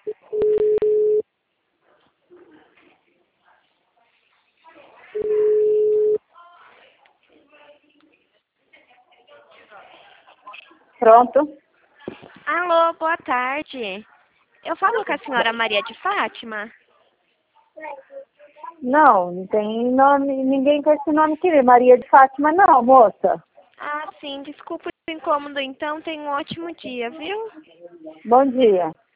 Pronto. Alô, boa tarde. Eu falo com a senhora Maria de Fátima? Não tem nome, ninguém com esse nome aqui. Maria de Fátima não, moça. Ah, sim, desculpa o incômodo então, tenha um ótimo dia, viu? Bom dia.